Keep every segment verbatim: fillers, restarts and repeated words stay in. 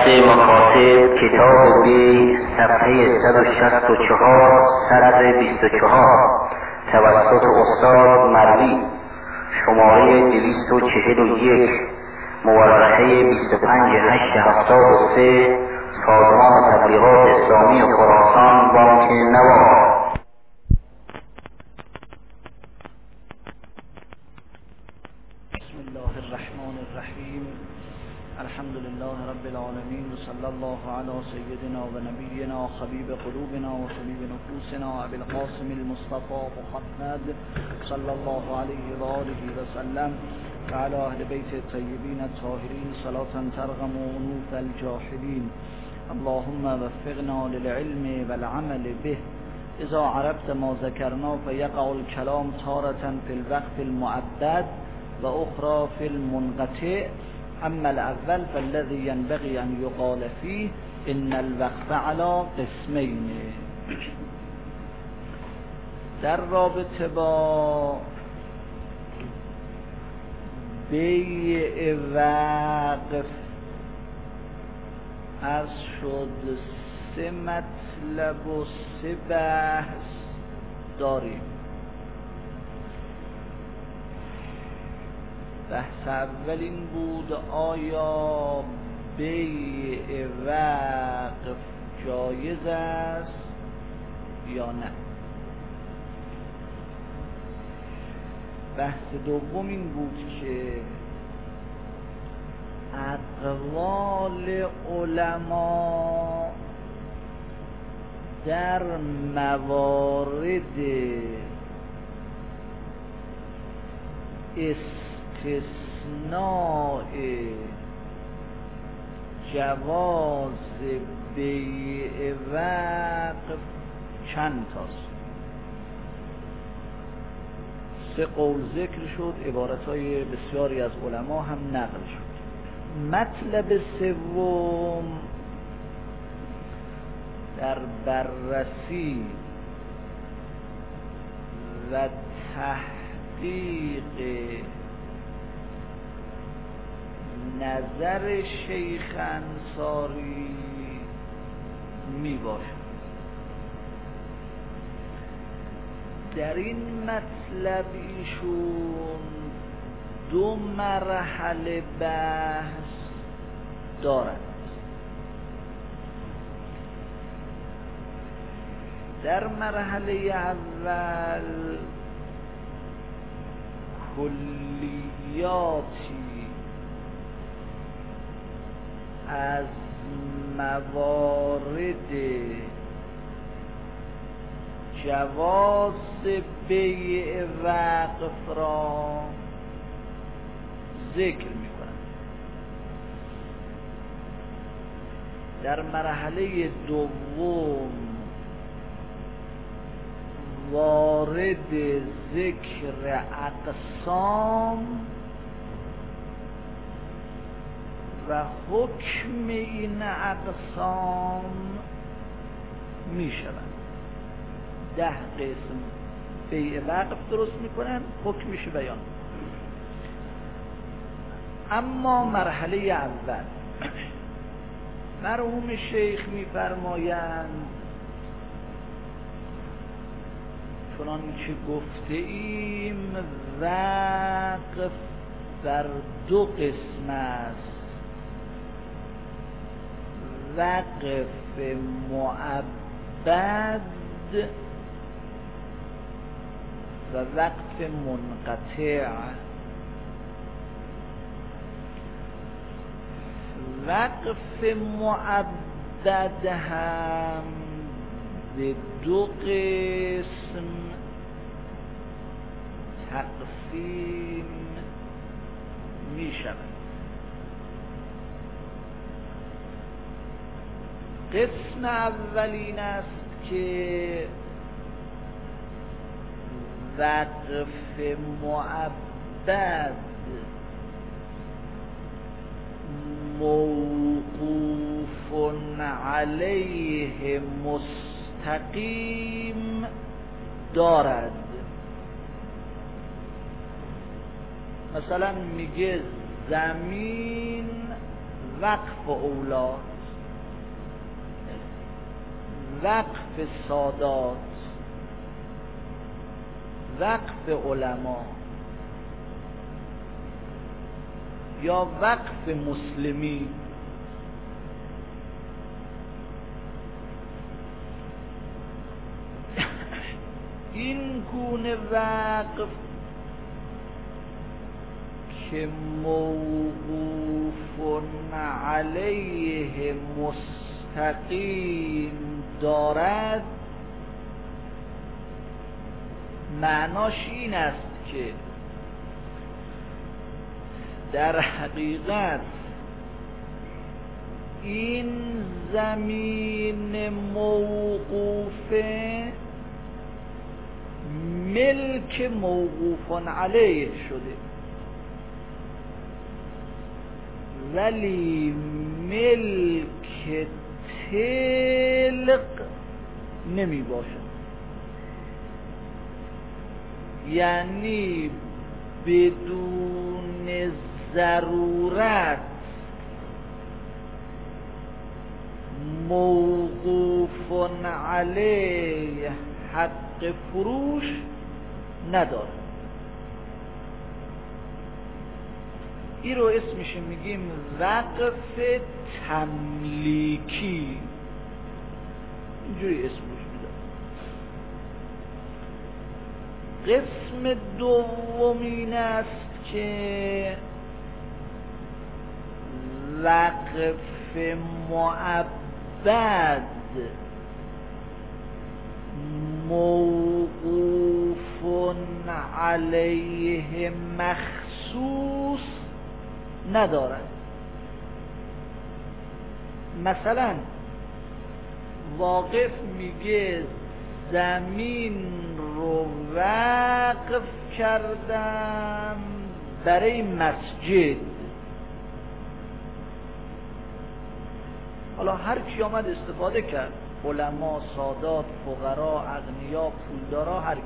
مکاتب کتاب بی صفحه صد و شصت و چهار سطر بیست و چهار توسط استاد مروی شماره دویست و چهل و یک مورخه بیست و پنج هشت هفتاد و سه سازمان تبلیغات اسلامی خراسان بانک نوار. بسم الله الرحمن الرحیم. الحمد لله رب العالمین و صلی الله علی سیدنا و نبینا حبیب قلوبنا و طبیب نفوسنا ابی القاسم المصطفى محمد صلی الله علیه و آله و سلم و علی اهل بیت الطیبین الطاهرین صلاة ترغم انوف الجاحدین. اللهم وفقنا للعلم والعمل به. اذا عرفت ما ذكرنا فيقع الكلام تارة في الوقت المعدد و اخرى في المنقطع. اما الاول فالذي ينبغي ان يقال فيه ان الوقف على قسمين. در رابطه با بیع وقف از شد سه مطلب و سه بحث داریم. بحث اول این بود آیا بیع وقف جایز است یا نه. بحث دوم این بود که اقوال علما در موارد استثناء جواز بیع وقف چند تاست. سه قول ذکر شد، عبارتهای بسیاری از علما هم نقل شد. مطلب سوم در بررسی و تحقیق نظر شیخ انصاری می باشد. در این مطلب ایشون دو مرحله بحث دارد. در مرحله اول کلیاتی از موارد جواز بیع وقف را ذکر می کنند. در مرحله دوم وارد ذکر اقسام و حکم این اقسام می شوند. ده قسم بیع وقف درست می کنند، حکمش بیان. اما مرحله اول مرحوم شیخ می فرمایند چنان که گفته ایم وقف در دو قسم است. وقف معبد و وقف منقطع. وقف معبد هم به دو قسم تقسیم می شود. قسم اولین است که وقف معبد موقوف علیه مستقیم دارد. مثلا میگه زمین وقف اولاست، وقف سادات، وقف علما یا وقف مسلمی این گونه وقف که موقوف علیه مستقیم دارد، معناش این است که در حقیقت این زمین موقوفه ملک موقوف علیه شده، ولی ملک تلق نمی باشد. یعنی بدون ضرورت موقوف علیه حق فروش نداره. این رو اسمش میگیم وقف تملیکی، اینجوری اسمش میده. قسم دومین است که وقف معبد موقوف علیه مخصوص ندارد. مثلا واقف میگه زمین رو وقف کردم برای مسجد. حالا هر کی آمد استفاده کرد، علما، سادات، فقرا، اغنیا، پولدارا، هر کی.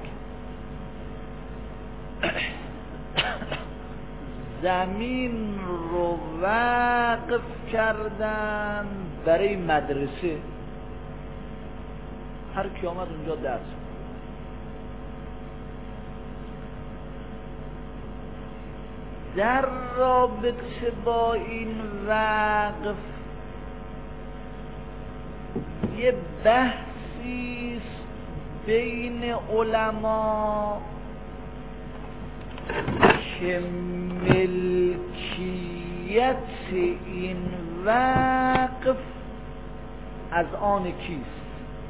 زمین رو وقف کردم برای مدرسه، هر کی آمد اونجا درس. در رابطه با این وقف یه بحثی است بین علما که ملکیت این وقف از آن کیست.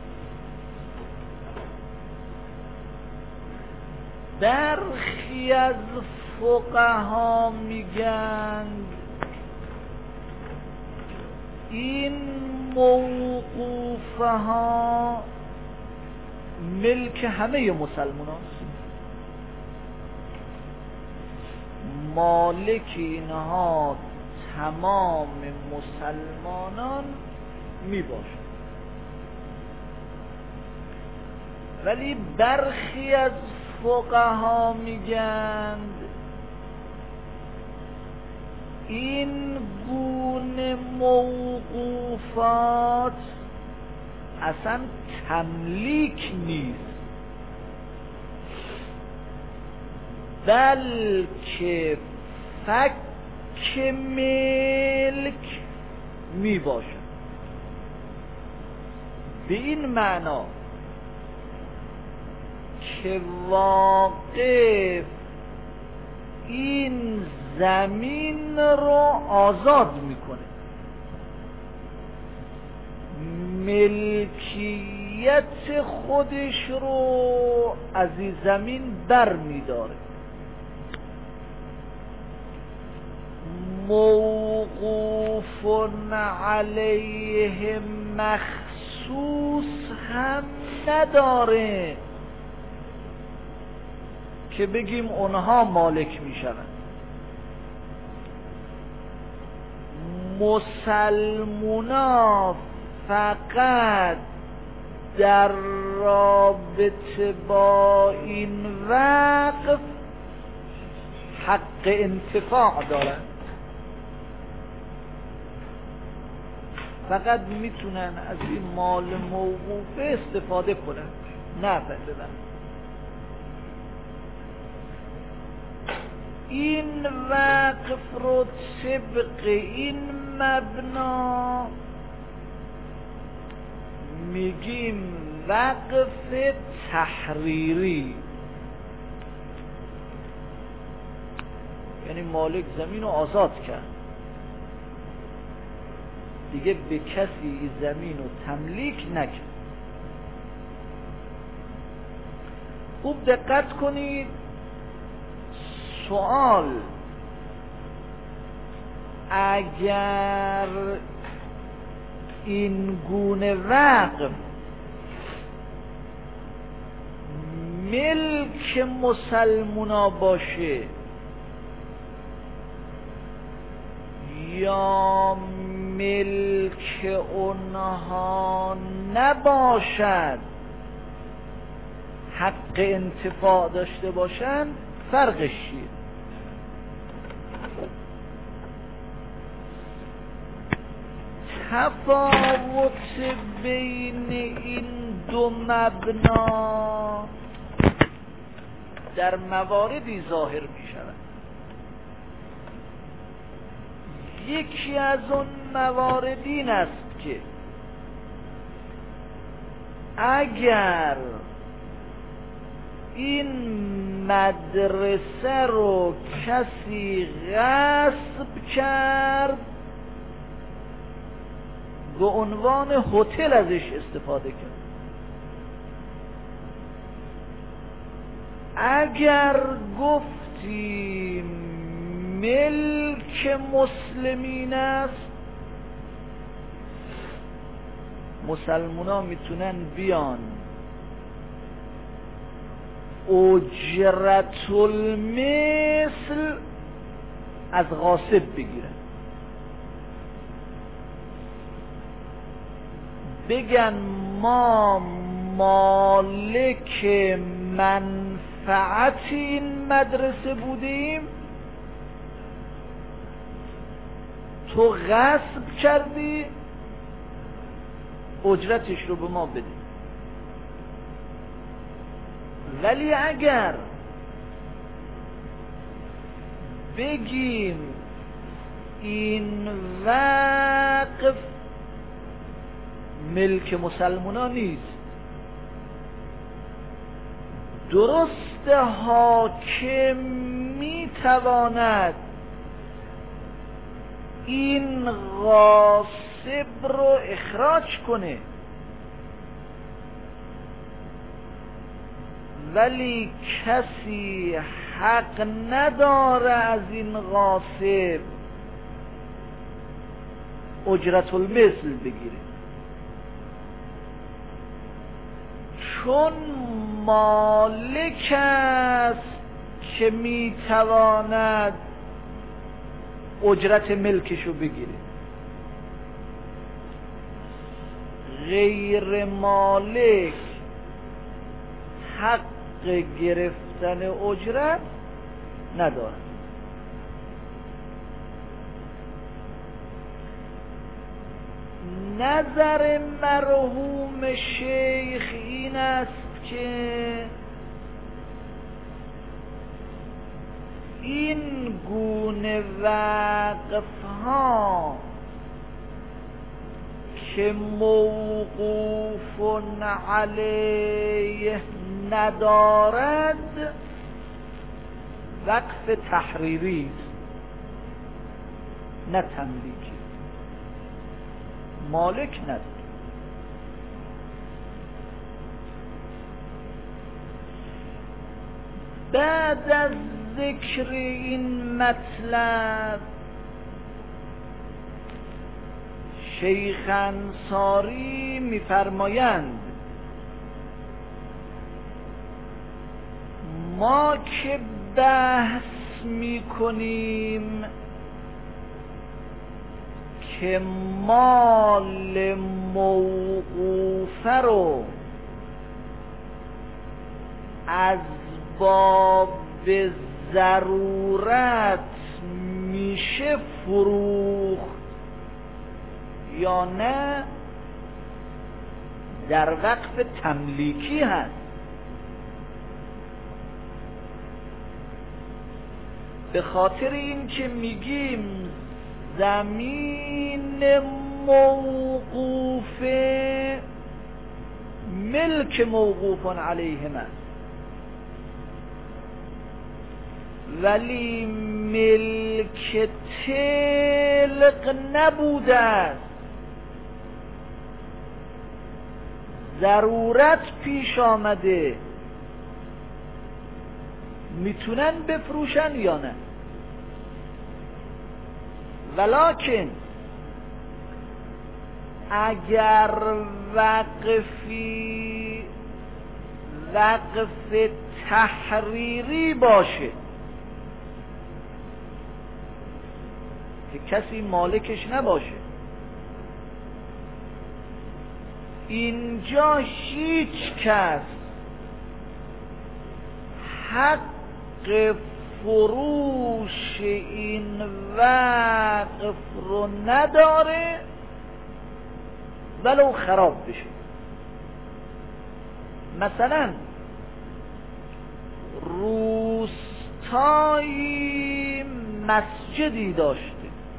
برخی از فقها میگن این موقوفه ها ملک همه مسلمان هست، مالک اینها تمام مسلمانان می باشد. ولی برخی از فقها میگند این گونه موقوفات اصلا تملیک نیست، بلکه فک ملک می باشد. به این معنا که واقف این زمین رو آزاد میکنه، ملکیت خودش رو از این زمین بر میداره. موقوف علیه مخصوص هم نداره که بگیم اونها مالک میشوند. مسلمونا فقط در رابطه با این وقف حق انتفاع دارند. فقط میتونن از این مال موقوفه استفاده کنن، نفع ببرن. این وقف رو طبق این مبنا میگیم وقف تحریری، یعنی مالک زمین رو آزاد کرد، دیگه به کسی زمین رو تملیک نکرد. خوب دقت کنید. سوال: اگر این گونه وقف ملک مسلمونا باشه یا ملک اونها نباشد، حق انتفاع داشته باشن، فرقش چیه؟ تفاوت بین این دو مبنا در مواردی ظاهر می شود. یکی از اون موارد این است که اگر این مدرسه رو کسی غصب کرد، به عنوان هتل ازش استفاده کرد. اگر گفتیم ملک مسلمین است، مسلمونا میتونن بیان اجرت المثل از غاصب بگیرن، بگن ما مالک منفعت این مدرسه بودیم، تو غصب کردی، اجرتش رو به ما بده. ولی اگر بگیم این وقف ملک مسلمانان نیست، درست حاکم میتواند این غاصب رو اخراج کنه، ولی کسی حق نداره از این غاصب اجرت المثل بگیره، چون مالک است که میتواند اجرت ملکشو بگیره. غیر مالک حق گرفتن اجرت ندارد. نظر مرحوم شیخ این است که این گونه وقف ها که موقوف علیه ندارد وقف تحریری است، نه تملیکی، مالک نداره. بعد از ذکر این مطلب شیخ انصاری می‌فرمایند ما که بحث می‌کنیم که مال موقوفه رو از باب ضرورت میشه فروخت یا نه در وقف تملیکی هست. به خاطر این که میگیم زمین موقوف ملک موقوف علیهم است، ولی ملک تلق نبوده است، ضرورت پیش آمده، میتونن بفروشن یا نه. ولکن اگر وقفی وقف تحریری باشه که کسی مالکش نباشه، اینجا هیچ کس حق فروش این وقف رو نداره ولو خراب بشه. مثلا روستایی مسجدی داشته،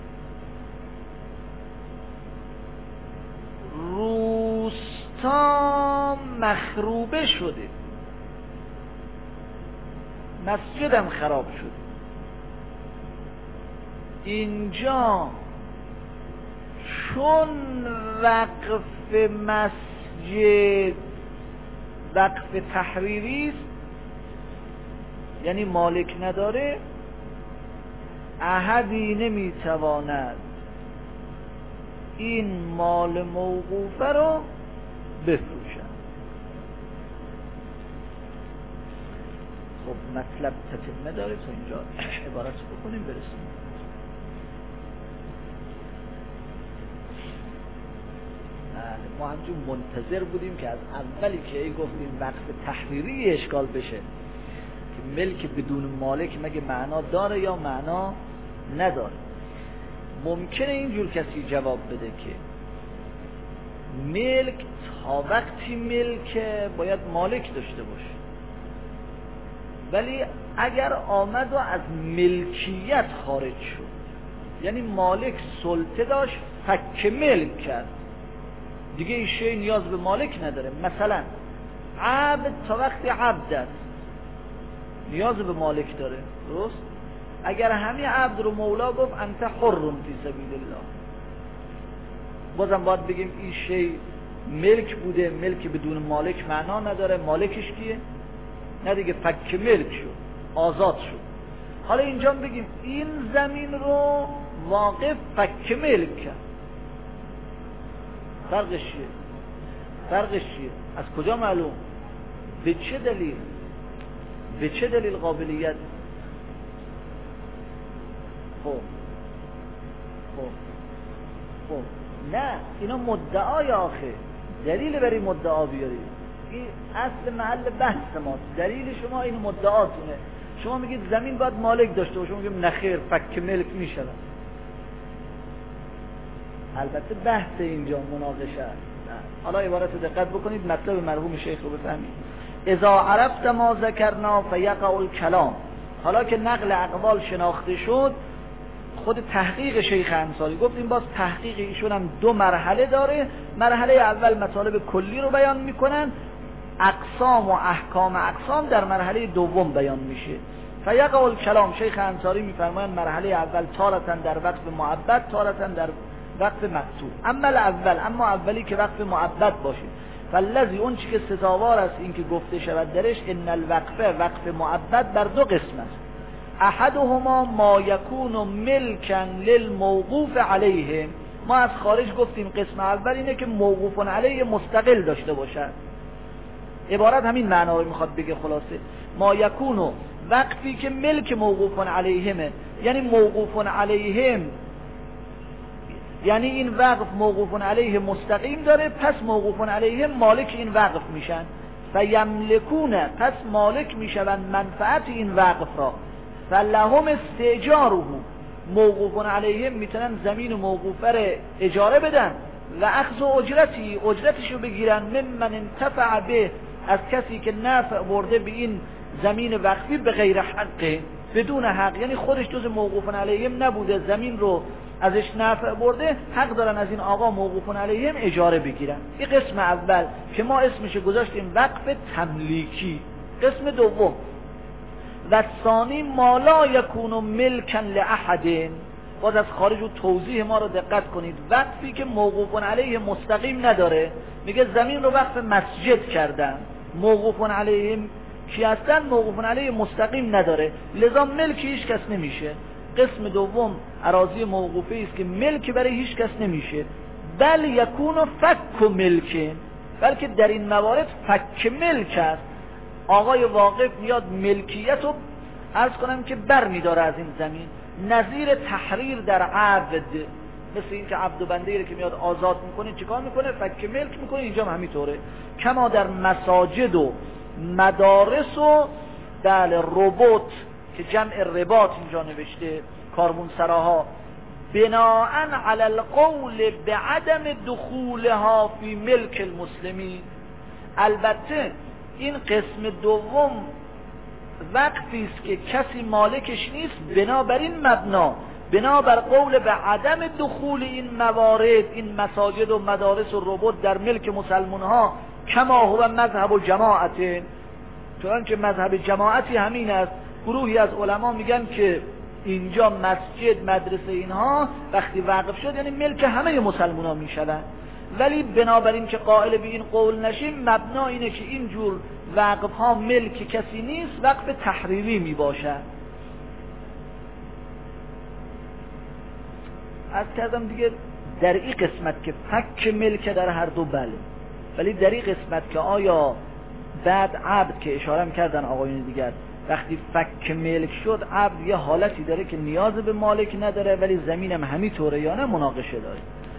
روستا مخروبه شده، مسجدم خراب شده. اینجا چون وقف مسجد وقف تحریری است، یعنی مالک نداره، احدی نمیتواند این مال موقوفه رو بفروشد. خب مطلب تتمه داره، تا اینجا عبارت بکنیم برسیم. ما همچون منتظر بودیم که از اولی که ای گفتیم وقف تحریری اشکال بشه که ملک بدون مالک مگه معنا داره یا معنا نداره. ممکنه اینجور کسی جواب بده که ملک تا وقتی ملک باید مالک داشته باشه، ولی اگر آمد و از ملکیت خارج شد، یعنی مالک سلطه داشت فک ملک کرد، دیگه این شی نیاز به مالک نداره. مثلا عبد تا وقتی عبد است نیاز به مالک داره، درست؟ اگر همین عبد رو مولا گفت انت حر فی سبیل الله، بازم باید بگیم این شی ملک بوده، ملک بدون مالک معنا نداره، مالکش کیه؟ نه دیگه، فک ملک شد، آزاد شد. حالا اینجا بگیم این زمین رو واقف فک ملک کرد، فرقش چیه؟ فرقش چیه؟ از کجا معلوم؟ به چه دلیل؟ به چه دلیل قابلیت؟ خب خب خب نه، اینا مدعای آخه، دلیل برای مدعا بیارید. این اصل محل بحث ماست، دلیل شما این مدعاتونه. شما میگید زمین باید مالک داشته باشه، شما میگید نخیر فک ملک میشه. البته بحث اینجا مناقشه است. حالا عبارت رو دقت بکنید، مطلب مرحوم شیخ رو بفهمید. اذا عرفت ما ذکرنا فیقع الکلام. حالا که نقل اقوال شناخته شد، خود تحقیق شیخ انصاری گفتیم، باز تحقیق ایشون هم دو مرحله داره. مرحله اول مطالب کلی رو بیان میکنن، اقسام و احکام اقسام در مرحله دوم بیان میشه. فیقع الکلام، شیخ انصاری میفرمایند مرحله اول تارتن در وقت معبد، تارتن در وقت مقصود. اما اول، اما اولی که وقت معبد باشه، فالذی اون چی که سزاوار است این که گفته شود درش، ان الوقفه، وقف معبد بر دو قسم است. احدهما ما یکون ملکا للموقوف علیه. ما از خارج گفتیم قسم اول اینه که موقوف علیه مستقل داشته باشد. عبارت همین معنا رو میخواد بگه خلاصه. ما یکون، وقفی که ملک موقوف علیهمه، یعنی موقوف علیهم، یعنی این وقف موقوف علیه مستقیم داره، پس موقوف علیه مالک این وقف میشن. فیملکونه، پس مالک میشون منفعت این وقف را. فلهم استئجاره، موقوفون علیهم میتونن زمین موقوفه رو اجاره بدن و اخذ اجرتی اجرتشو بگیرن ممن انتفع به، از کسی که نفع برده به این زمین وقفی به غیر حقه، بدون حق، یعنی خودش جز موقوفون علیهم نبوده، زمین رو ازش نفع برده، حق دارن از این آقا موقوفون علیهم اجاره بگیرن. این قسم اول که ما اسمش گذاشتیم وقف تملیکی. قسم دوم و ثانی ما لا یکون ملکا لاحد، باز از خارج و توضیح ما رو دقت کنید. وقفی که موقوفون علیه مستقیم نداره، میگه زمین رو وقف مسجد کردن، موقوفون علیهم کی هستن؟ موقوفون علیه مستقیم نداره، لذا ملکی هیچ کس نمیشه. قسم دوم اراضی موقوفه است که ملک برای هیچ کس نمیشه، بل یکون فک ملک، بلکه در این موارد فک ملک است. آقای واقف میاد ملکیت رو عرض کنم که بر میداره از این زمین، نظیر تحریر در عبد، مثل این که عبد و بنده رو که میاد آزاد میکنه چیکار میکنه؟ فک ملک میکنه. اینجا هم همینطوره، کما در مساجد و مدارس و بله رباط که جمع رباط اینجا نوشته، کاروانسراها، بناءً علی القول بعدم دخولها فی ملک المسلمین. البته این قسم دوم وقتی است که کسی مالکش نیست، بنابراین مبنا بنابر قول به عدم دخول این موارد، این مساجد و مدارس و رباط در ملک مسلمان ها، کما هو مذهب و جماعت، چون که مذهب جماعتی همین است. گروهی از علما میگن که اینجا مسجد مدرسه اینها وقتی وقف شد یعنی ملک همه مسلمان ها میشدن، ولی بنابراین که قائل به این قول نشیم، مبنا اینه که اینجور وقف ها ملک کسی نیست، وقف تحریری می باشد. از کردم دیگه در این قسمت که فک ملک در هر دو بله، ولی در این قسمت که آیا بعد عبد که اشاره کردن آقایون دیگر، وقتی فک ملک شد عبد یه حالتی داره که نیاز به مالک نداره ولی زمینم همینطوره یا نه، مناقشه داره.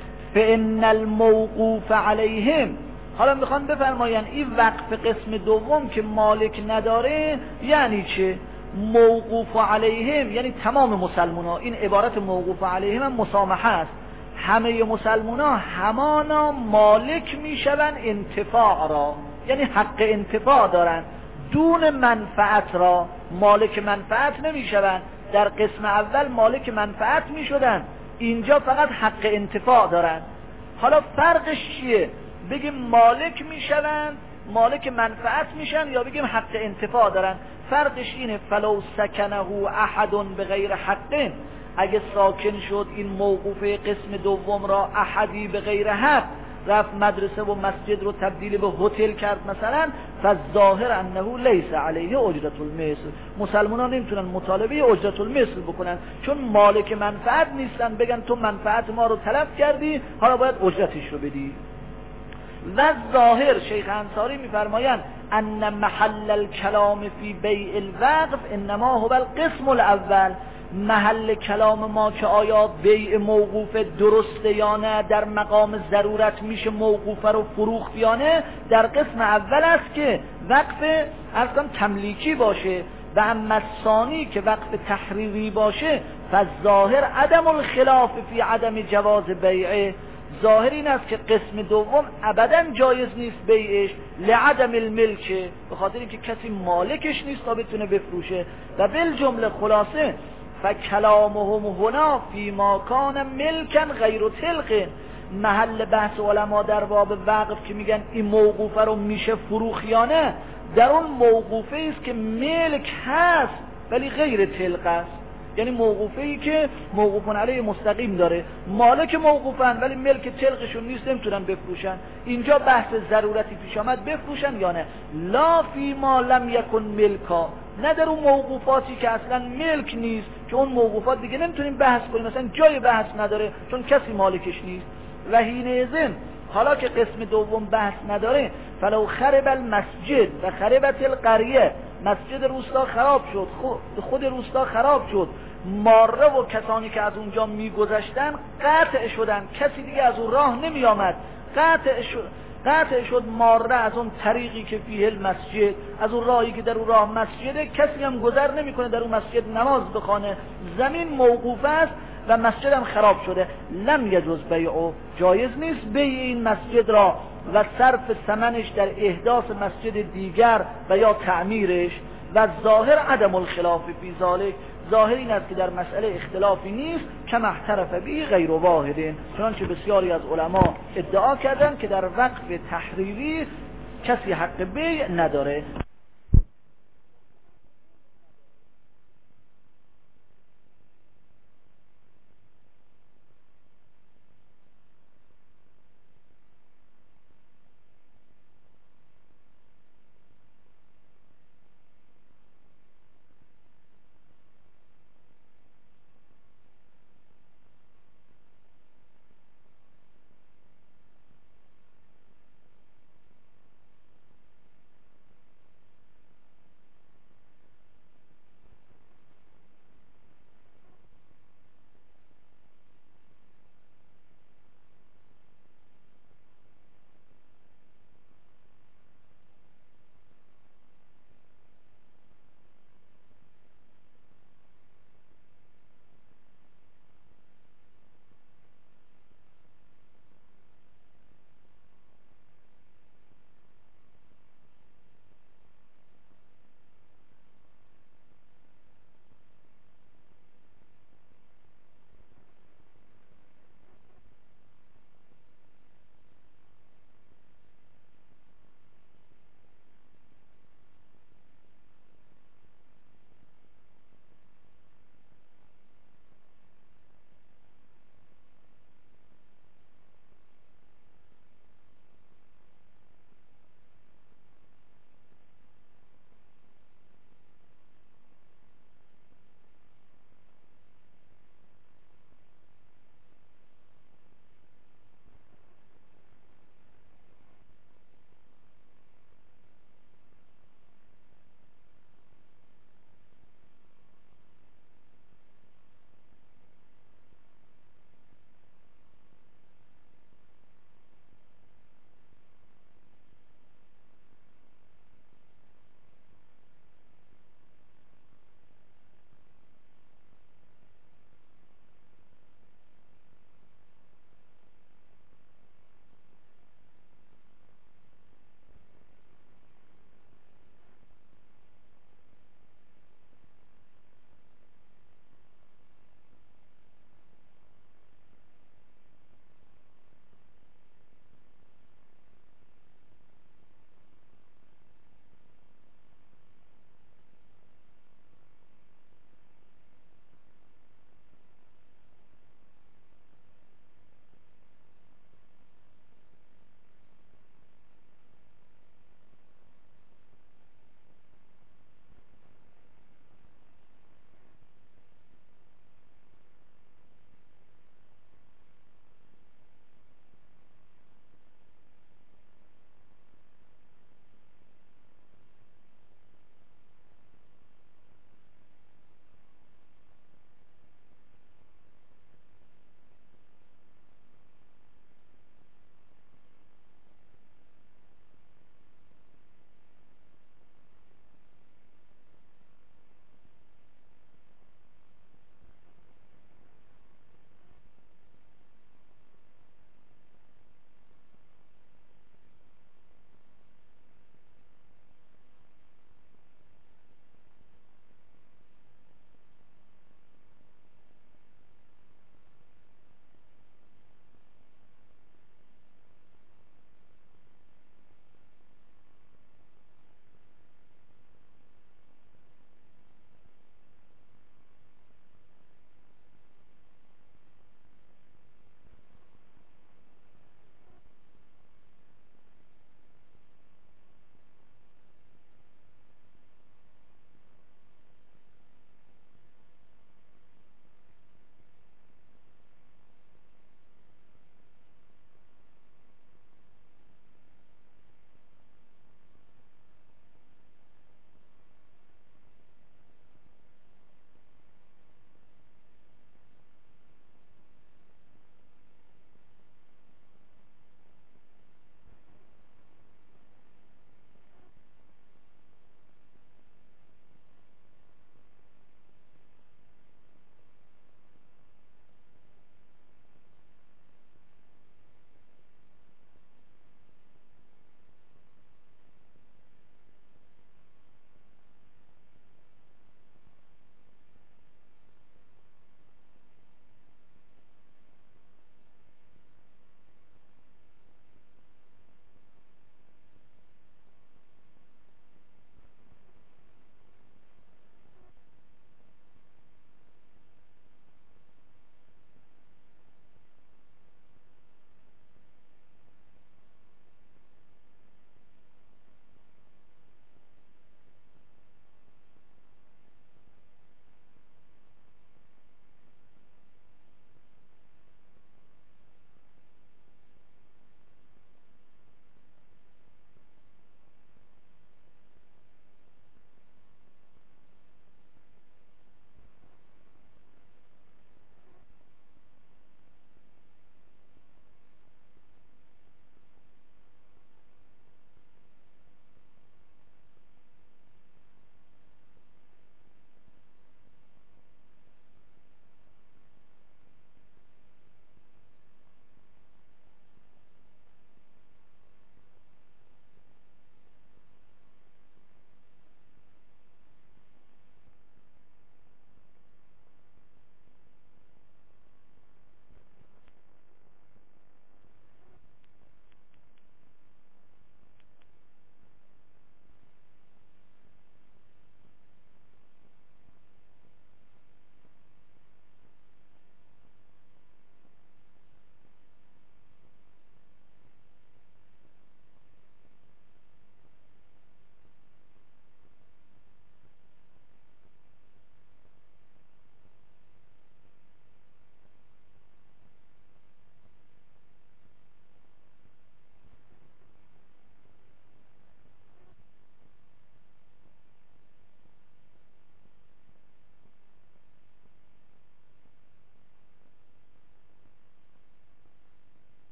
فإن الموقوف علیهم، حالا میخوان بفرماین این وقف قسم دوم که مالک نداره یعنی چه؟ موقوف علیهم یعنی تمام مسلمان ها. این عبارت موقوف علیهم هم مسامحه است، همه مسلمان ها همانا مالک میشون انتفاع را، یعنی حق انتفاع دارن، دون منفعت را مالک منفعت نمیشون. در قسم اول مالک منفعت میشدن، اینجا فقط حق انتفاع دارن. حالا فرقش چیه؟ بگیم مالک میشن، مالک منفعت میشن، یا بگیم حق انتفاع دارن؟ فرقش اینه فلو سکنه احد بغیر حق، اگه ساکن شد این موقوفه قسم دوم را احدی بغیر حق، رفت مدرسه و مسجد رو تبدیل به هتل کرد مثلا، فالظاهر انه لیس علیه اجرت المثل، مسلمانان نمیتونن مطالبه اجرت المثل بکنن، چون مالک منفعت نیستن بگن تو منفعت ما رو تلف کردی حالا باید اجرتش رو بدی. و ظاهر شیخ انصاری میفرمایند ان محل الکلام فی بیع الوقف انما هو القسم الاول، محل کلام ما که آیا بیع موقوف درسته یا نه، در مقام ضرورت میشه موقوفه رو فروخت یا نه، در قسم اول است که وقف اصلا تملیکی باشه. و اما ثانی که وقف تحریری باشه، فالظاهر عدم الخلاف فی عدم جواز بیعه، ظاهر این است که قسم دوم ابدا جایز نیست بیعش، لعدم الملک، به خاطر اینکه کسی مالکش نیست تا بتونه بفروشه. و بالجمله خلاصه فکلامهم هنا فی ما کان ملکا غیر تلق، محل بحث علما در باب وقف که میگن این موقوفه رو میشه فروخ یا نه، در اون موقوفه است که ملک هست ولی غیر تلق است، یعنی موقوفه ای که موقوفون علیه مستقیم داره، مالک موقوفن ولی ملک تلقشون نیست نمیتونن بفروشن. اینجا بحث ضرورتی پیش آمد بفروشن یا نه. لا فی ما لم یکن ملکا، نه در اون موقوفاتی که اصلا ملک نیست، که اون موقوفات دیگه نمیتونیم بحث کنیم، مثلا جای بحث نداره چون کسی مالکش نیست. و حینئذ حالا که قسم دوم بحث نداره، فلو خرب المسجد و خربت القریه، مسجد روستا خراب شد، خود روستا خراب شد، ماره و کسانی که از اونجا میگذشتن قطع شدن، کسی دیگه از اون راه نمی آمد، قطع شد قطع شد ماره از اون طریقی که فیه المسجد، از اون راهی که در اون راه مسجده، کسی هم گذر نمیکنه در اون مسجد نماز بخونه، زمین موقوف است و مسجد هم خراب شده، لم یجوز بیعه، جایز نیست بیع این مسجد را و صرف ثمنش در احداث مسجد دیگر و یا تعمیرش. و ظاهر عدم الخلاف فی ذلک، ظاهر این است که در مسئله اختلافی نیست، که محترف به غیر واحدین، چنانچه بسیاری از علما ادعا کردند که در وقف تحریری کسی حق بیع نداره.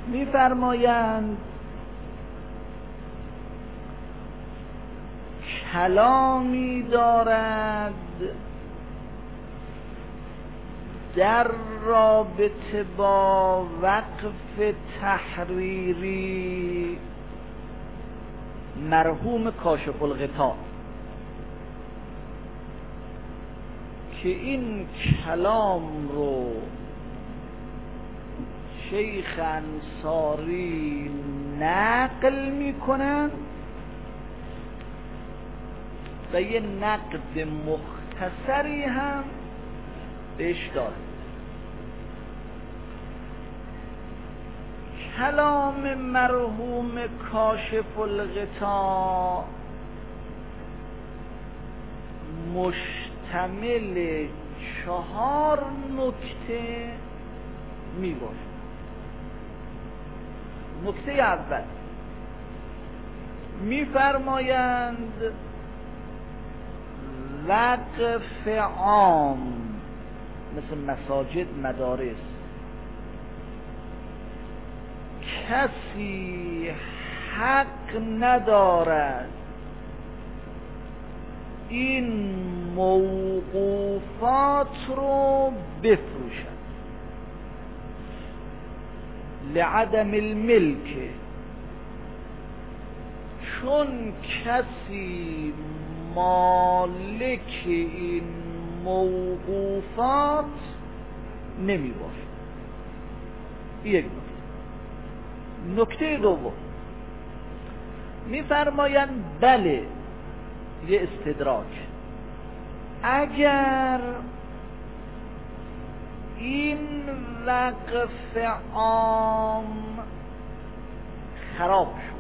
می‌فرمایند کلامی دارد در رابطه با وقف تحریری مرحوم کاشف الغطا که این کلام رو شیخ انصاری نقل میکنن و یه نقد مختصری هم بهش داره. کلام مرحوم کاشف الغطا مشتمل چهار نکته می باشه. نکته اول می‌فرمایند وقف عام مثل مساجد، مدارس، کسی حق ندارد این موقوفات رو بفروشد لعدم الملک، چون کسی مالک این موقوفات نمی باشه. یک نکته. نکته دوم می‌فرمایند بله، یه استدراک، اگر این وقف عام خراب شد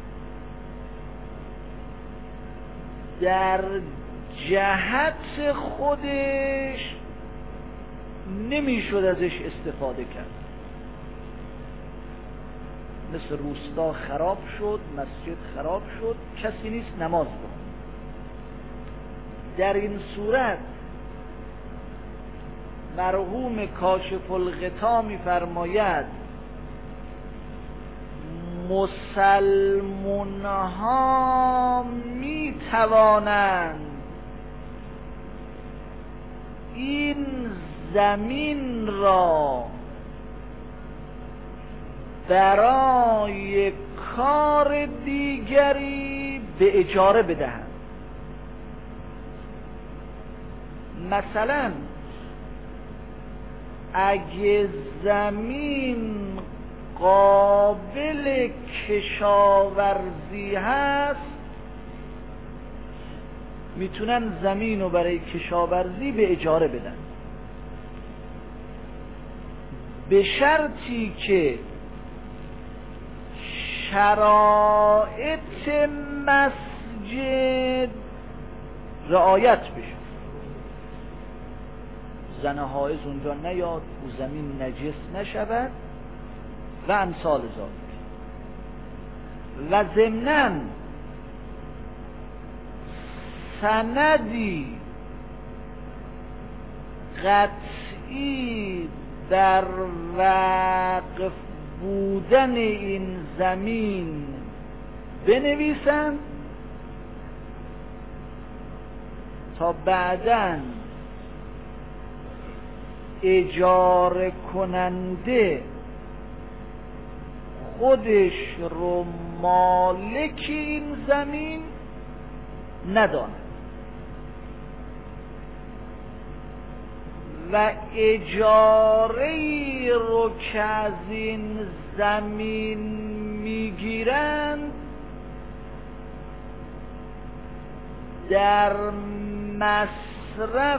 در جهت خودش نمیشد ازش استفاده کرد، مثل روستا خراب شد، مسجد خراب شد، کسی نیست نماز بخونه، در این صورت مرحوم کاشف الغطا می‌فرماید مسلمان ها می توانند این زمین را برای کار دیگری به اجاره بدهند. مثلا اگه زمین قابل کشاورزی هست میتونن زمین رو برای کشاورزی به اجاره بدن، به شرطی که شرایط مسجد رعایت بشه، زن حائض اونجا نیاد، او زمین نجس نشود و امثال ذالک. و ضمناً سندی قطعی در وقف بودن این زمین بنویسن تا بعداً اجاره کننده خودش رو مالک این زمین نداند و اجاره‌ای رو که از این زمین میگیرند در مصرف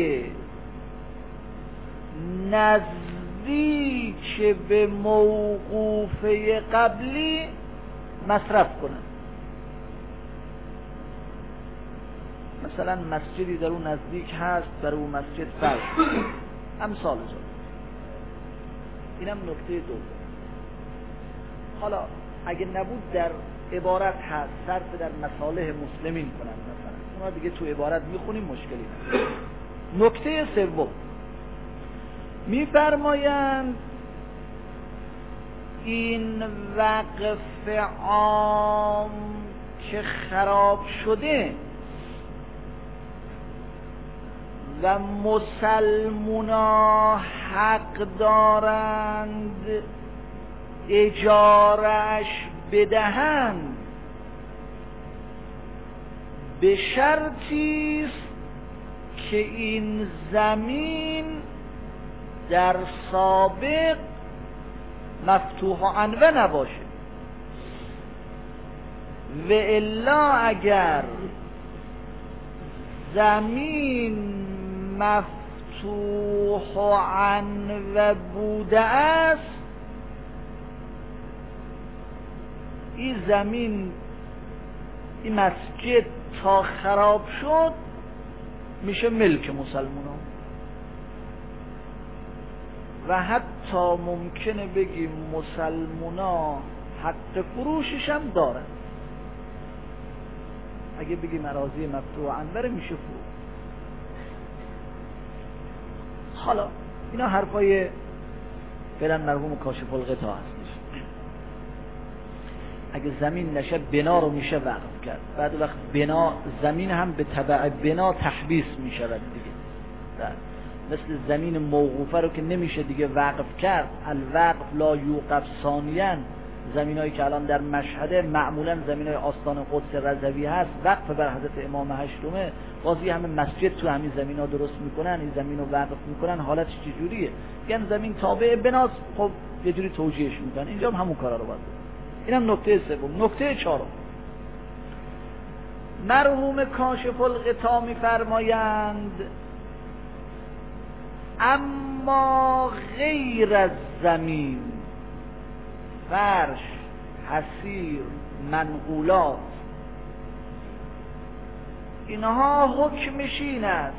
نزدیک به موقوفه قبلی مصرف کنند. مثلا مسجدی در اون نزدیک هست، برای اون مسجد فرض امثال ذالک. اینم نکته دوم. حالا اگه نبود در عبارت هست صرف در مصالح مسلمین کنند، مثلا اونا دیگه تو عبارت میخونیم مشکلی نداره. نکته سوم میفرمایند این وقف عام که خراب شده و مسلمونا حق دارند اجارش بدهند، به شرطی است که این زمین در سابق مفتوح و عنوه نباشه. و الا اگر زمین مفتوح و عنوه بوده است، این زمین، این مسجد تا خراب شد میشه ملک مسلمانان و حتی ممکنه بگیم مسلمونا حق فروشش هم دارن. اگه بگیم اراضی مفتوح عنوه میشه فروش. حالا اینا حرفای فعلا مرحوم کاشف الغطا هستش. اگه زمین نشه بنا رو میشه وقف کرد، بعد وقت بنا زمین هم به تبع بنا تحبیس میشود دیگه. ده. مثل زمین موقوفه رو که نمیشه دیگه وقف کرد، الوقف لا یوقف ثانیاً. زمینایی که الان در مشهده معمولا زمینای آستان قدس رضوی هست، وقف بر حضرت امام هشتمه، بازی همه مسجد تو همین زمینا درست میکنن، این زمین رو وقف میکنن. حالتش چجوریه؟ یعنی زمین تابع بناست، خب یه جوری توجیهش میکنن. اینجا هم همون کارا رو باید. اینم نکته سوم. نکته چهارم، مرحوم کاشف الغطا میفرمایند اما غیر از زمین، فرش، حصیر، منقولات، اینها حکمش این است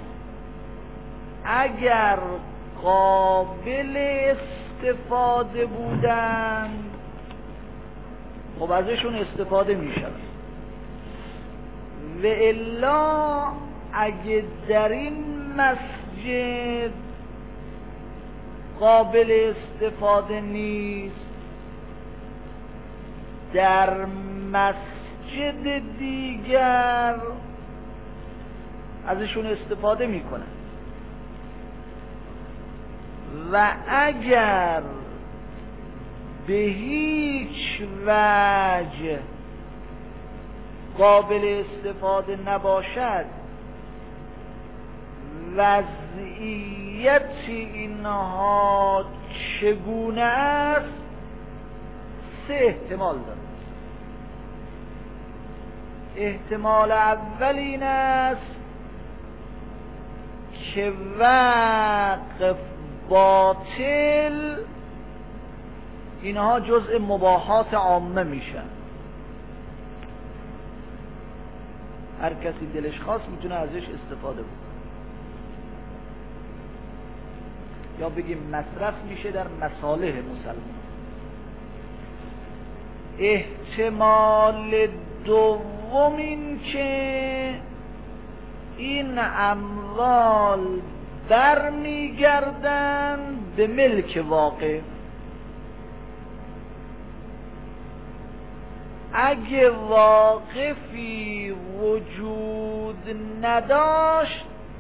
اگر قابل استفاده بودند خب ازشون استفاده می شود. و الا اگه در این مسجد قابل استفاده نیست، در مسجد دیگر ازشون استفاده می کنن. و اگر به هیچ وجه قابل استفاده نباشد، وضعیت اینها چگونه است؟ سه احتمال داره. احتمال اول این است که وقف باطل اینها جزء مباحات عامه میشن، هر کسی دلش خواست میتونه ازش استفاده بکنه، یا بگیم مصرف میشه در مصالح مسلمان. احتمال دوم این که این اموال برمیگردن به ملک واقع. اگه واقفی وجود نداشت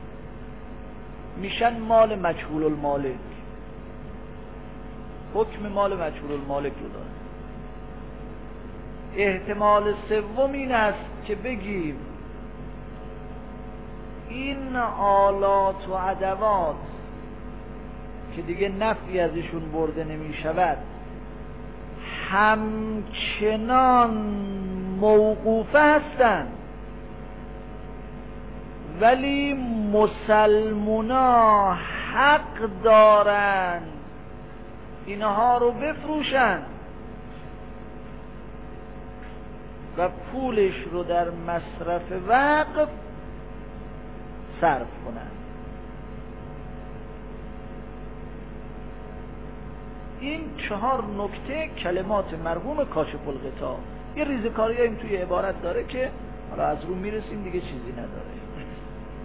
میشن مال مجهول المالک، حکم مال مجهول المالک رو داره. احتمال سوم این است که بگیم این آلات و ادوات که دیگه نفعی ازشون برده نمی شود همچنان موقوفه هستند، ولی مسلمونا حق دارند اینها رو بفروشن و پولش رو در مصرف وقف صرف کنن. این چهار نکته کلمات مرحوم کاشف الغطا. یه ریزکاری این توی عبارت داره که حالا از رو میرسیم دیگه چیزی نداره.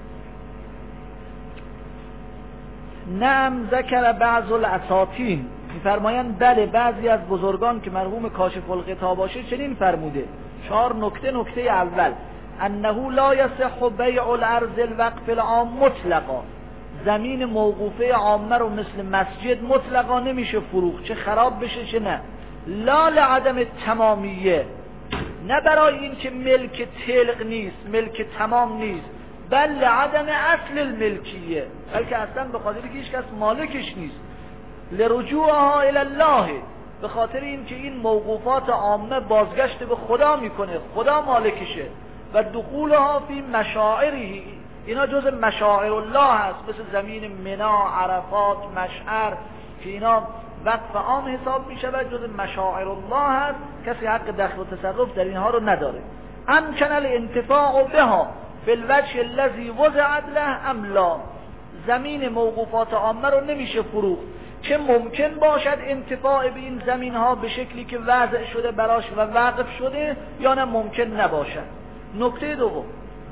نعم ذکر بعض الاساطین، میفرمایند بله بعضی از بزرگان که مرحوم کاشف الغطا باشه چنین فرموده. چهار نکته. نکته اول انه لا یصح بیع الارض الوقف العام مطلقا، زمین موقوفه عامه رو مثل مسجد مطلقا نمیشه فروخت، چه خراب بشه چه نه. لا لعدم تمامیه، نه برای این که ملک تلق نیست، ملک تمام نیست، بل لعدم اصل الملکیه، بلکه اصلا به خاطر که هیچ کس مالکش نیست. لرجوعها الی الله، به خاطر این که این موقوفات عامه بازگشت به خدا میکنه، خدا مالکشه. و دخولها فی مشاعره، اینا جز مشاعر الله هست، مثل زمین منا، عرفات، مشعر که اینا وقف عام حساب می شود، جز مشاعر الله هست، کسی حق دخل و تصرف در اینها رو نداره. امکن الانتفاع بها فی الوجه الذی وضعت له ام لا، زمین موقوفات عامه رو نمیشه فروخت، چه ممکن باشد انتفاع به این زمین ها به شکلی که وضع شده براش و وقف شده، یا نه ممکن نباشد. نکته دوم،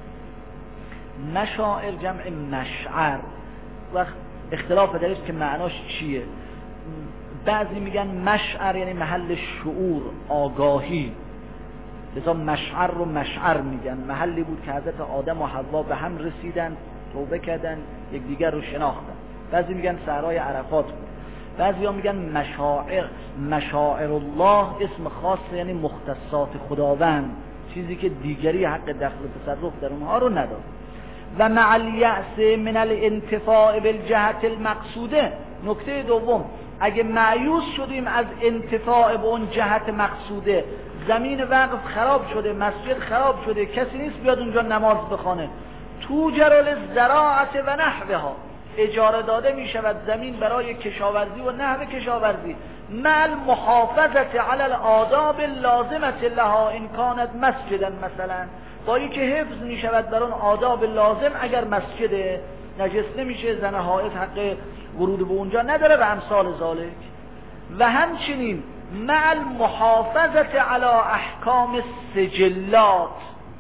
مشاعر جمع مشعر و اختلاف در است که معناش چیه. بعضی میگن مشعر یعنی محل شعور، آگاهی، لذا مشعر رو مشعر میگن. محلی بود که حضرت آدم و حوا به هم رسیدن، توبه کردن، یکدیگر رو شناختن. بعضی میگن صحرای عرفات بود. بعضی ها میگن مشاعر، مشاعر الله اسم خاص یعنی مختصات خداوند، چیزی که دیگری حق دخل و تصرف در اونها رو نداره. و مع الیأس من الانتفاع بالجهت المقصوده. نکته دوم، اگه مایوس شدیم از انتفاع به اون جهت مقصوده، زمین وقف خراب شده، مسجد خراب شده، کسی نیست بیاد اونجا نماز بخونه، توجر للزراعه و نحوها، اجاره داده می شود زمین برای کشاورزی و نحو کشاورزی، مع المحافظت علی الآداب اللازمه لها ان کانت مسجدا، مثلا با این که حفظ می شود بر اون آداب لازم، اگر مسجد نجس نمیشه، زن حائض حق ورود به اونجا نداره و امثال ذالک. و همچنین مع المحافظت علی احکام السجلات،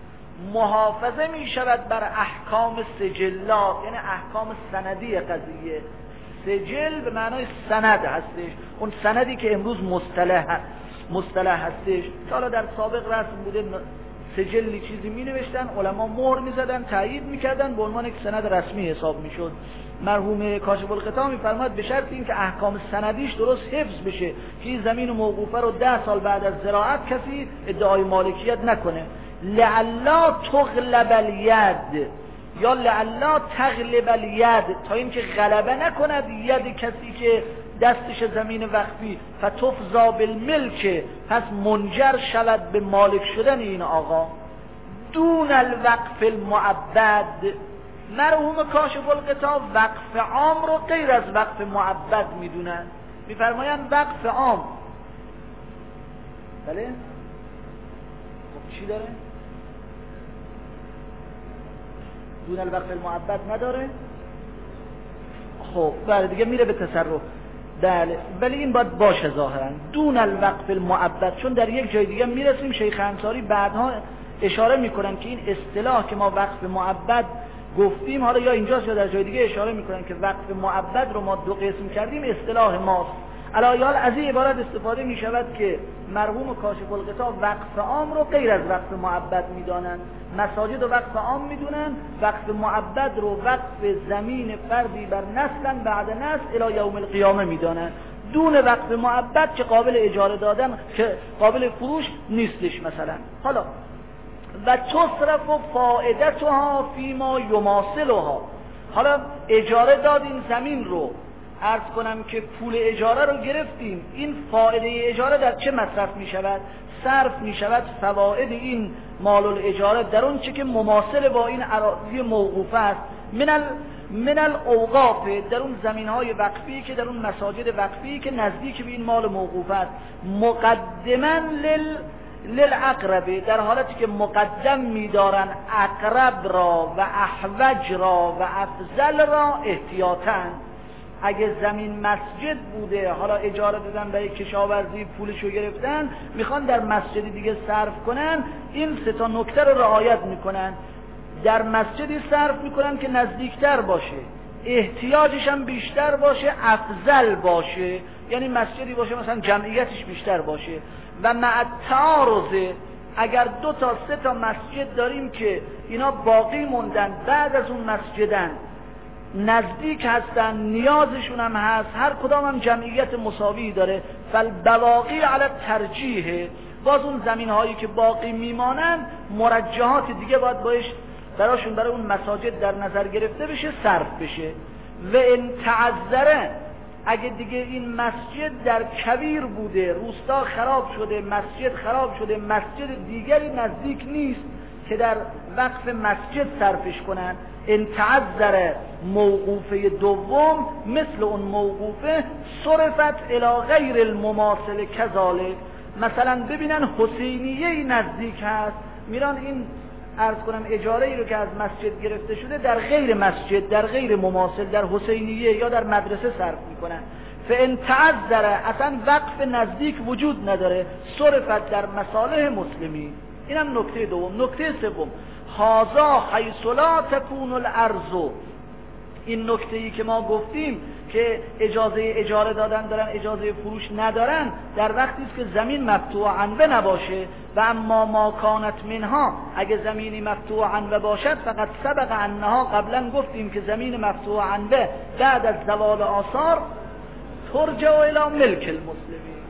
محافظه می شود بر احکام سجلات، یعنی احکام سندی قضیه. سجل به معنای سند هستش، اون سندی که امروز مصطلح مصطلح هستش. حالا در سابق رسم بوده سجلی چیزی می نوشتن، علما مهر می زدن، تایید می کردن، به عنوان یک سند رسمی حساب می شد. مرحوم کاشف الغطا می فرماد به شرط این که احکام سندیش درست حفظ بشه، که زمین موقوفه رو ده سال بعد از زراعت کسی ادعای مالکیت نکنه. لعلا تغلب الید، یا لعلا تغلب الید، تا اینکه غلبه نکند ید کسی که دستش زمین وقفی، فتفضا بالملک، پس منجر شود به مالک شدن این آقا. دون الوقف المعبد، مرحوم کاشف الغطا وقف عام رو غیر از وقف معبد میدونن، میفرمایند وقف عام بله خب چی داره؟ دون الوقف المعبد نداره؟ خب بله دیگه میره به تصرف. بله ولی این باید باشه ظاهرا دون الوقف المعبد، چون در یک جای دیگه میرسیم شیخ انصاری بعدها اشاره میکنن که این اصطلاح که ما وقف معبد گفتیم، حالا یا اینجاست یا در جای دیگه اشاره میکنن که وقف معبد رو ما دو قسم کردیم، اصطلاح ماست. علایال از این عبارت استفاده میشود که مرحوم کاشف الغطا وقف عام رو غیر از وقف معبد میدانند، مساجد رو وقف عام میدونن، وقف معبد رو وقف زمین فردی بر نسل بعد نسل الی یوم القیامه میدانن، دون وقف معبد که قابل اجاره دادن، که قابل فروش نیستش مثلا. حالا و تصرف و فائدتها فیما یماثلها، حالا اجاره دادیم زمین رو، عرض کنم که پول اجاره رو گرفتیم، این فائده اجاره در چه مصرف می شود؟ صرف می شود فواید این مال الاجاره در اون چه که مماثل با این اراضی موقوفه است، من ال من الاوقاف، در اون زمین های وقفی که در اون مساجد وقفی که نزدیک به این مال موقوفه است، مقدما لل للعقرب، در حالتی که مقدم می‌دارن عقرب را و احوج را و افضل را احتیاطاً. اگه زمین مسجد بوده، حالا اجاره دادن برای کشاورزی، پولشو گرفتن، میخوان در مسجد دیگه صرف کنن، این سه تا نکته رو رعایت میکنن. در مسجدی صرف میکنن که نزدیکتر باشه، احتیاجش هم بیشتر باشه، افضل باشه، یعنی مسجدی باشه مثلا جمعیتش بیشتر باشه. و مع التعارض، اگر دو تا سه تا مسجد داریم که اینا باقی موندن، بعد از اون مسجدن، نزدیک هستن، نیازشون هم هست، هر کدام هم جمعیت مساوی داره، فالبواقی علی الترجیح، باز اون زمین هایی که باقی میمانن مرجحات دیگه باید باش براشون برای اون مساجد در نظر گرفته بشه، صرف بشه. و ان تعذره، اگه دیگه این مسجد در کویر بوده، روستا خراب شده، مسجد خراب شده، مسجد دیگری نزدیک نیست که در وقف مسجد صرفش کنن، ان تعذر موقوفه دوم مثل اون موقوفه صرفت الی غیر المماثل کذالک. مثلا ببینن حسینیه نزدیک هست، میران این عرض کنم اجاره ای رو که از مسجد گرفته شده در غیر مسجد، در غیر مماثل، در حسینیه یا در مدرسه صرف میکنن. فان تعذر، اصلا وقف نزدیک وجود نداره، صرفت در مصالح مسلمین. اینم نکته دوم. نکته سوم، هذا حیث لا تکون الارض، این نکته ای که ما گفتیم که اجازه اجاره دادن دارن، اجازه فروش ندارن، در وقتی است که زمین مفتوح عنوه نباشه. و اما ما کانت منها، اگه زمینی مفتوح عنوه باشد، فقط سبق انها، قبلا گفتیم که زمین مفتوح عنوه بعد از زوال آثار ترجع الی ملک المسلمین،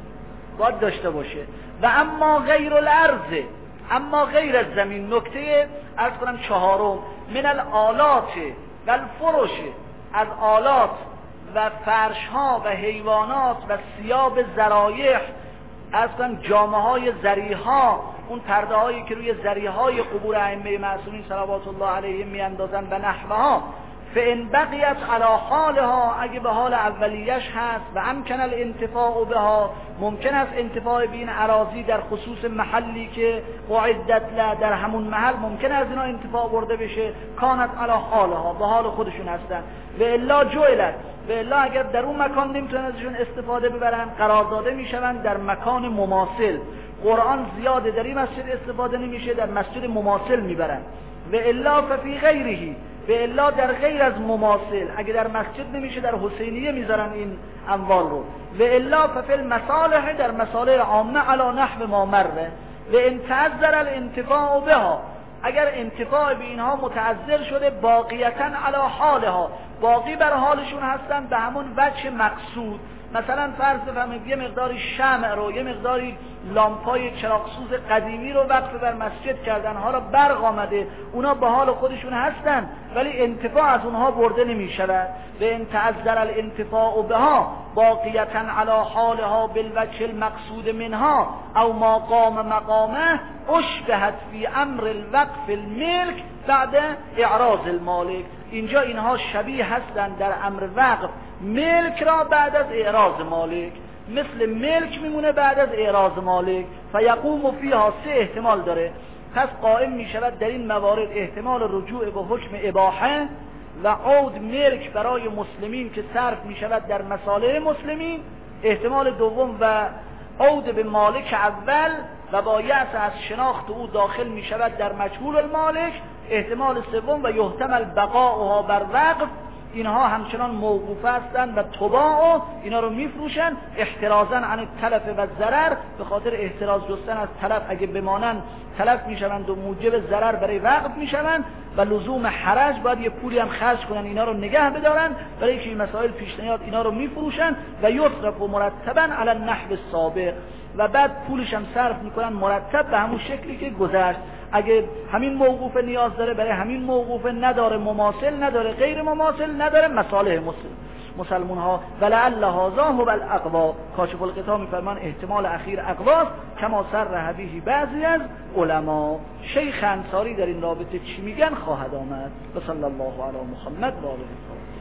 باید داشته باشه. و اما غیر الارض، اما غیر از زمین، نکته عرض کنم چهارم، من الآلات و الفرش، از آلات و فرش ها و حیوانات و ثیاب ذرایح، از کنم جامه های ذریح ها، اون پرده هایی که روی ذریح های قبور ائمه معصومین صلوات الله علیهم میاندازن و نحوها، فان بقیت علی حالها، اگه به حال اولیش هست، و امکن الانتفاع بها، ممکن است انتفاع بین اراضی در خصوص محلی که قعدت له، در همون محل ممکن است اینا انتفاع برده بشه، کانت علی حالها، به حال خودشون هستن. و الا جعلت، و الا اگر در اون مکان نمیتونن ازشون استفاده ببرن، قرار داده میشون در مکان مماثل. قرآن زیاده در این مسجد استفاده نمیشه، در مسجد مماثل میبرن. و الا ففی غیره، به الا در غیر از مماثل، اگه در مسجد نمیشه در حسینیه میذارن این اموال رو. و الا ففی المصالح، در مصالح عامه علی نحو ما مره. و ان تعذر الانتفاع بها، اگر انتفاع به اینها متعذر شده، باقیتا علی حالها، باقی بر حالشون هستن به همون وجه مقصود. مثلا فرض بفرمایید یه مقداری شمع رو، یه مقداری لامپای چراغسوز قدیمی رو وقف بر مسجد کردن، ها رو برق آمده، اونا به حال خودشون هستن ولی انتفاع از اونها برده نمی شود. به ان تعذر الانتفاع بها باقیتا علی حالها بالوجه المقصود منها او ما قام مقامه، اشبهت فی امر الوقف الملک بعد اعراض المالک. اینجا اینها شبیه هستند در امر وقف ملک را بعد از اعراض مالک، مثل ملک میمونه بعد از اعراض مالک. فیقوم فیها، سه احتمال داره، پس قائم میشود در این موارد احتمال رجوع به حکم اباحه و عود ملک برای مسلمین که صرف میشود در مصالح مسلمین. احتمال دوم و عود به مالک اول و با یأس از شناخت او داخل میشود در مجهول المالک. احتمال سوم و یحتمل بقاؤها بر وقف، اینها همچنان موقوف هستند و تباع اینا رو میفروشن احترازا عن تلف و ضرر، به خاطر احتراز جستن از تلف، اگه بمانن تلف میشوند و موجب ضرر برای وقف میشوند و لزوم حرج، باید یه پولی هم خرج کنن اینا رو نگه بدارن، برای اینکه این مسائل پیش نیاد اینا رو میفروشن و یصرف مرتبا علی النحو السابق، و بعد پولش هم صرف میکنن مرتب به همون شکلی که گذشت. اگه همین موقوف نیاز داره برای همین موقوف، نداره مماثل، نداره غیر مماثل، نداره مصالح مسلم مسلمون ها. ولعل هذا هو الاقوا، کاشف الغطا میفرمان احتمال اخیر اقواست، کما صرح به بعضی از علما. شیخ انصاری در این رابطه چی میگن خواهد آمد. و صلی الله علی محمد و آله.